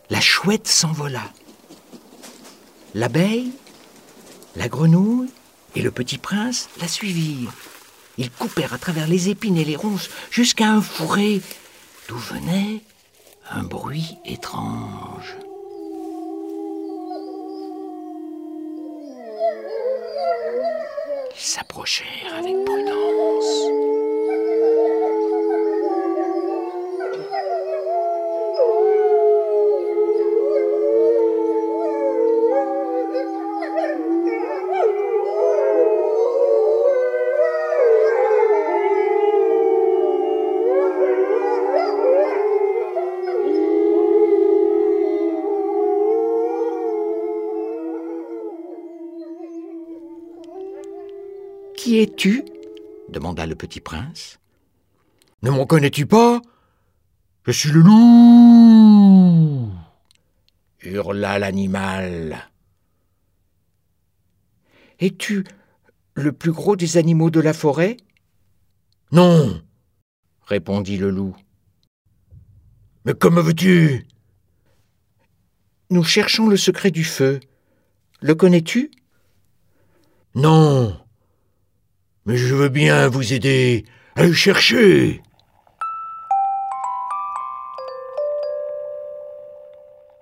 la chouette s'envola. L'abeille, la grenouille et le petit prince la suivirent. Ils coupèrent à travers les épines et les ronces jusqu'à un fourré d'où venait un bruit étrange. Ils s'approchèrent avec prudence. « Qui es-tu » demanda le petit prince. « Ne me reconnais-tu pas ? Je suis le loup » hurla l'animal. « Es-tu le plus gros des animaux de la forêt ?»« Non » répondit le loup. « Mais comment veux-tu ? » ?»« Nous cherchons le secret du feu. Le connais-tu ? » ?»« Non, mais je veux bien vous aider à le chercher. »